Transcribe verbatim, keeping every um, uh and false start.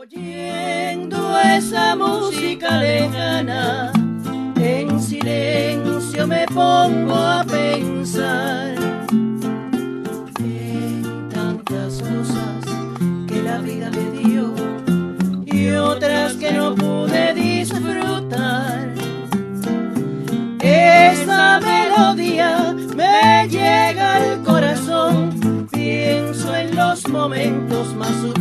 Oyendo esa música lejana, en silencio me pongo a pensar en tantas cosas que la vida me dio y otras que no pude disfrutar. Esa melodía me llega al corazón, pienso en los momentos más